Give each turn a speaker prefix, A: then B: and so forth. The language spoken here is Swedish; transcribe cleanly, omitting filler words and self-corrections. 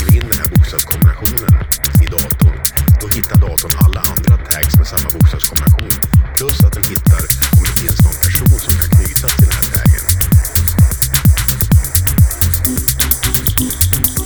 A: skriver in den här bokstavskombinationen i datorn, då hittar datorn alla andra tags med samma bokstavskombination. Plus att den hittar om det finns någon person som kan knytas till den här taggen.